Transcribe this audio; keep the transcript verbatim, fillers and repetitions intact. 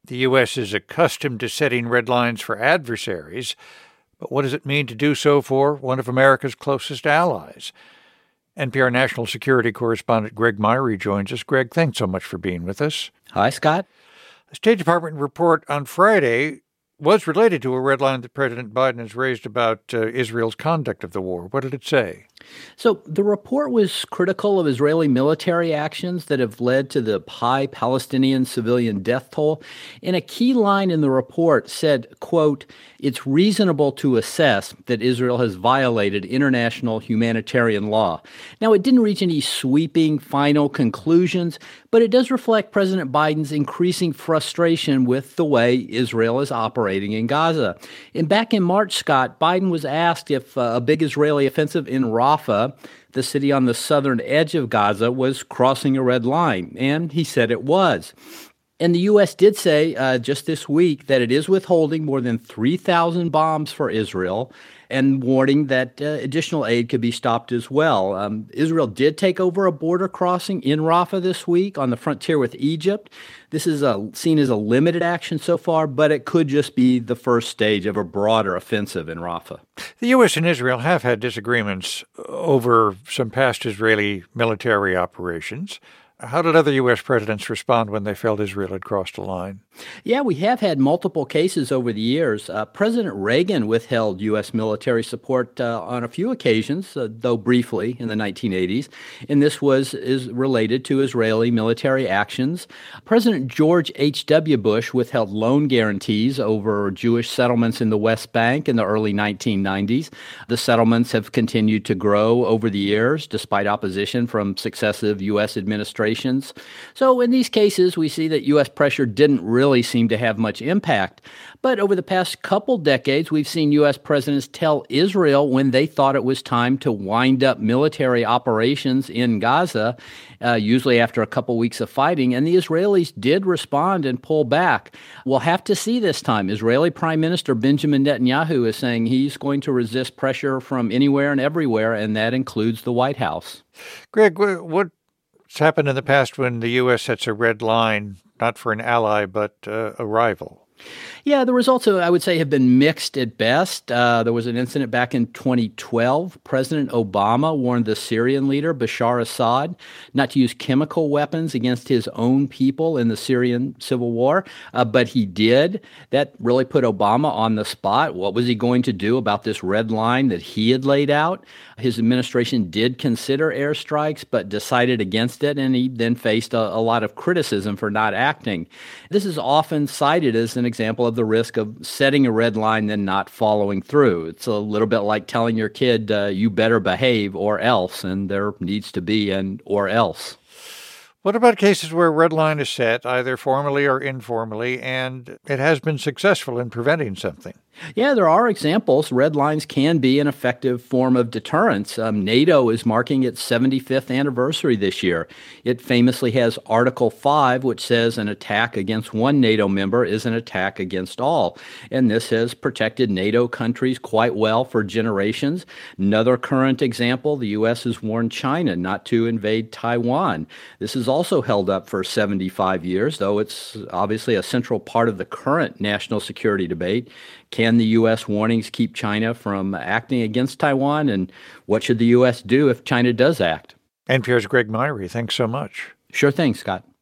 The U S is accustomed to setting red lines for adversaries, but what does it mean to do so for one of America's closest allies? N P R national security correspondent Greg Myre joins us. Greg, thanks so much for being with us. Hi, Scott. The State Department report on Friday was related to a red line that President Biden has raised about uh, Israel's conduct of the war. What did it say? So the report was critical of Israeli military actions that have led to the high Palestinian civilian death toll. And a key line in the report said, quote, "It's reasonable to assess that Israel has violated international humanitarian law." Now, it didn't reach any sweeping final conclusions, but it does reflect President Biden's increasing frustration with the way Israel is operating in Gaza. And back in March, Scott, Biden was asked if uh, a big Israeli offensive in Rafah, the city on the southern edge of Gaza, was crossing a red line, and he said it was. And the U S did say uh, just this week that it is withholding more than three thousand bombs for Israel, and warning that uh, additional aid could be stopped as well. Um, Israel did take over a border crossing in Rafah this week on the frontier with Egypt. This is a, seen as a limited action so far, but it could just be the first stage of a broader offensive in Rafah. The U S and Israel have had disagreements over some past Israeli military operations. How did other U S presidents respond when they felt Israel had crossed a line? Yeah, we have had multiple cases over the years. Uh, President Reagan withheld U S military support uh, on a few occasions, uh, though briefly, in the nineteen eighties, and this was is related to Israeli military actions. President George H W. Bush withheld loan guarantees over Jewish settlements in the West Bank in the early nineteen nineties. The settlements have continued to grow over the years, despite opposition from successive U S administrations. So in these cases, we see that U S pressure didn't really seem to have much impact. But over the past couple decades, we've seen U S presidents tell Israel when they thought it was time to wind up military operations in Gaza, uh, usually after a couple weeks of fighting, and the Israelis did respond and pull back. We'll have to see this time. Israeli Prime Minister Benjamin Netanyahu is saying he's going to resist pressure from anywhere and everywhere, and that includes the White House. Greg, what It's happened in the past when the U S sets a red line, not for an ally, but uh, a rival. Yeah, the results, I would say, have been mixed at best. Uh, there was an incident back in twenty twelve. President Obama warned the Syrian leader, Bashar Assad, not to use chemical weapons against his own people in the Syrian civil war, uh, but he did. That really put Obama on the spot. What was he going to do about this red line that he had laid out? His administration did consider airstrikes, but decided against it, and he then faced a, a lot of criticism for not acting. This is often cited as an example of the risk of setting a red line then not following through. It's a little bit like telling your kid, uh, you better behave or else, and there needs to be an or else. What about cases where a red line is set, either formally or informally, and it has been successful in preventing something? Yeah, there are examples. Red lines can be an effective form of deterrence. Um, NATO is marking its seventy-fifth anniversary this year. It famously has Article five, which says an attack against one NATO member is an attack against all. And this has protected NATO countries quite well for generations. Another current example, the U S has warned China not to invade Taiwan. This is also held up for seventy-five years, though it's obviously a central part of the current national security debate. Can the U S warnings keep China from acting against Taiwan? And what should the U S do if China does act? N P R's Greg Myre, thanks so much. Sure thing, Scott.